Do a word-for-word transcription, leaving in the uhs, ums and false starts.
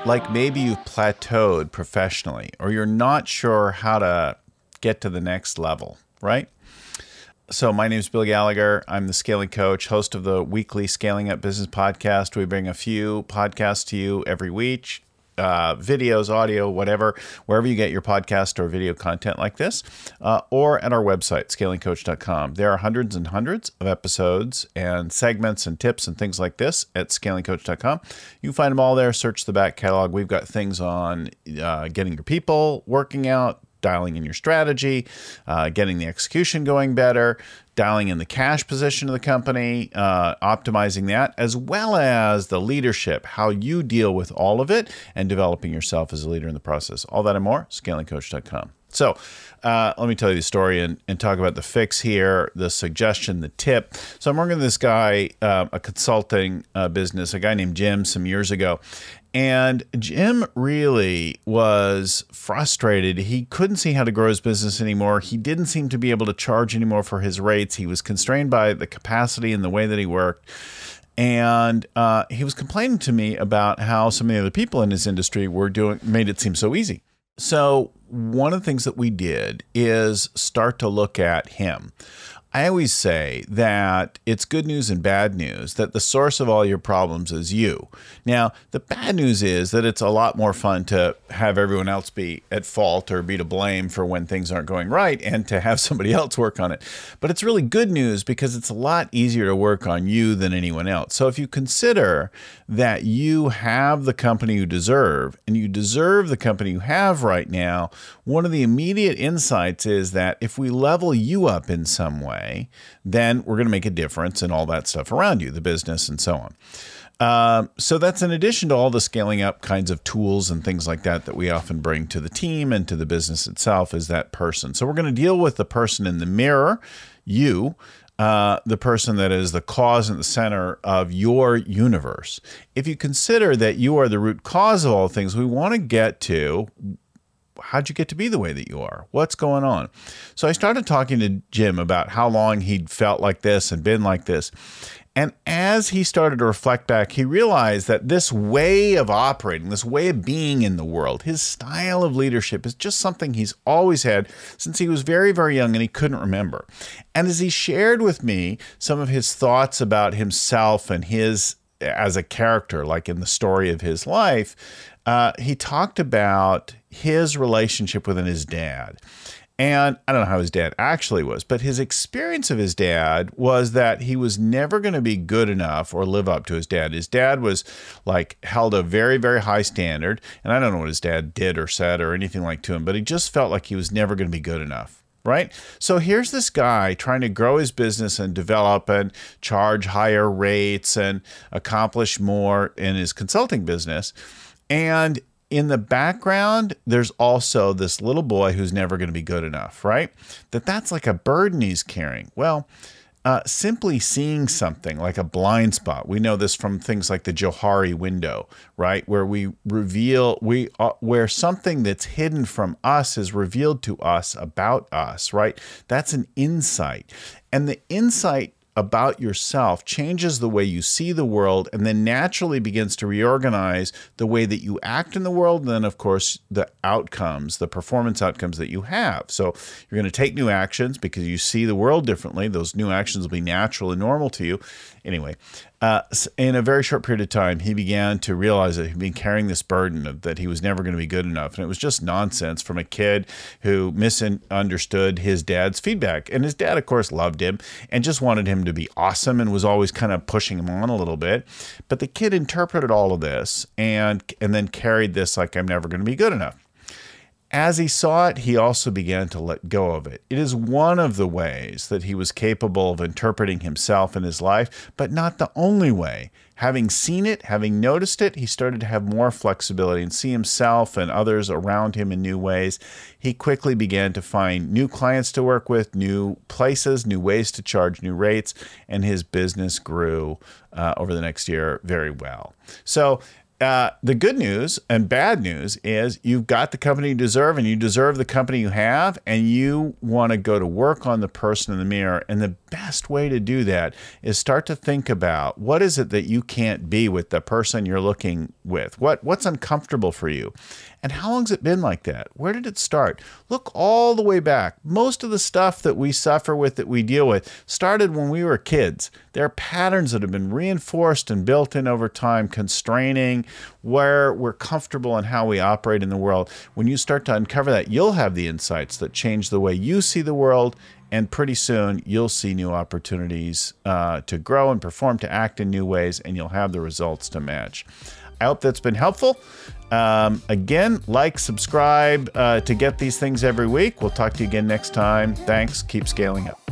like maybe you've plateaued professionally or you're not sure how to get to the next level, right? So my name is Bill Gallagher. I'm the scaling coach, host of the weekly Scaling Up Business podcast. We bring a few podcasts to you every week, uh, videos, audio, whatever, wherever you get your podcast or video content like this, uh, or at our website, scaling coach dot com. There are hundreds and hundreds of episodes and segments and tips and things like this at scaling coach dot com. You can find them all there. Search the back catalog. We've got things on uh, getting your people working out, dialing in your strategy, uh, getting the execution going better, dialing in the cash position of the company, uh, optimizing that, as well as the leadership, how you deal with all of it, and developing yourself as a leader in the process. All that and more, scaling coach dot com. So uh, let me tell you the story and, and talk about the fix here, the suggestion, the tip. So I'm working with this guy, uh, a consulting uh, business, a guy named Jim some years ago. And Jim really was frustrated. He couldn't see how to grow his business anymore. He didn't seem to be able to charge anymore for his rates. He was constrained by the capacity and the way that he worked. And uh, he was complaining to me about how some of the other people in his industry were doing, made it seem so easy. So one of the things that we did is start to look at him. I always say that it's good news and bad news, that the source of all your problems is you. Now, the bad news is that it's a lot more fun to have everyone else be at fault or be to blame for when things aren't going right and to have somebody else work on it. But it's really good news because it's a lot easier to work on you than anyone else. So if you consider that you have the company you deserve and you deserve the company you have right now, one of the immediate insights is that if we level you up in some way, then we're going to make a difference in all that stuff around you, the business and so on. Um, so that's in addition to all the scaling up kinds of tools and things like that that we often bring to the team and to the business itself is that person. So we're going to deal with the person in the mirror, you, uh, the person that is the cause and the center of your universe. If you consider that you are the root cause of all things, we want to get to how'd you get to be the way that you are? What's going on? So I started talking to Jim about how long he'd felt like this and been like this. And as he started to reflect back, he realized that this way of operating, this way of being in the world, his style of leadership is just something he's always had since he was very, very young and he couldn't remember. And as he shared with me some of his thoughts about himself and his as a character, like in the story of his life, uh, he talked about his relationship with his dad. And I don't know how his dad actually was, but his experience of his dad was that he was never going to be good enough or live up to his dad. His dad was like held a very, very high standard. And I don't know what his dad did or said or anything like to him, but he just felt like he was never going to be good enough. Right? So here's this guy trying to grow his business and develop and charge higher rates and accomplish more in his consulting business. And in the background, there's also this little boy who's never going to be good enough, right? That that's like a burden he's carrying. Well, uh, simply seeing something like a blind spot. We know this from things like the Johari window, right? Where we reveal, we uh, where something that's hidden from us is revealed to us about us, right? That's an insight. And the insight about yourself changes the way you see the world and then naturally begins to reorganize the way that you act in the world. And then, of course, the outcomes, the performance outcomes that you have. So you're going to take new actions because you see the world differently. Those new actions will be natural and normal to you. Anyway, uh, in a very short period of time, he began to realize that he'd been carrying this burden of that he was never going to be good enough. And it was just nonsense from a kid who misunderstood his dad's feedback. And his dad, of course, loved him and just wanted him to be awesome and was always kind of pushing him on a little bit. But the kid interpreted all of this and, and then carried this like, I'm never going to be good enough. As he saw it, he also began to let go of it. It is one of the ways that he was capable of interpreting himself and his life, but not the only way. Having seen it, having noticed it, he started to have more flexibility and see himself and others around him in new ways. He quickly began to find new clients to work with, new places, new ways to charge new rates, and his business grew uh, over the next year very well. So Uh, the good news and bad news is you've got the company you deserve, and you deserve the company you have, and you want to go to work on the person in the mirror. And the best way to do that is start to think about what is it that you can't be with the person you're looking with? What what's uncomfortable for you? And how long's it been like that? Where did it start? Look all the way back. Most of the stuff that we suffer with, that we deal with, started when we were kids. There are patterns that have been reinforced and built in over time, constraining where we're comfortable and how we operate in the world. When you start to uncover that, you'll have the insights that change the way you see the world, and pretty soon you'll see new opportunities uh, to grow and perform, to act in new ways, and you'll have the results to match. I hope that's been helpful. Um, again, like, subscribe uh, to get these things every week. We'll talk to you again next time. Thanks. Keep scaling up.